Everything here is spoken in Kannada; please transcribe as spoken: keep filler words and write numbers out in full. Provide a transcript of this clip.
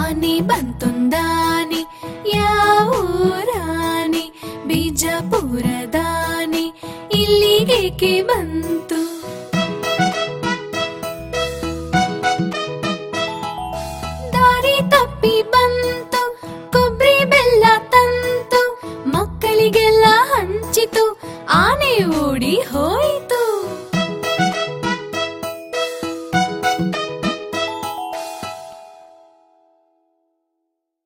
ಆನೆ ಬಂತೊಂದಾನೆ ಯಾವೂರಾನೆ ಬಿಜಾಪುರದಾನೆ ಇಲ್ಲಿಗೇಕೆ ಬಂತು. ದಾರಿ ತಪ್ಪಿ ಬಂತು ಕೊಬ್ಬರಿ ಬೆಲ್ಲ ತಂತು ಮಕ್ಕಳಿಗೆಲ್ಲ ಹಂಚಿತು ಆನೆ ಓಡಿ ಹೋ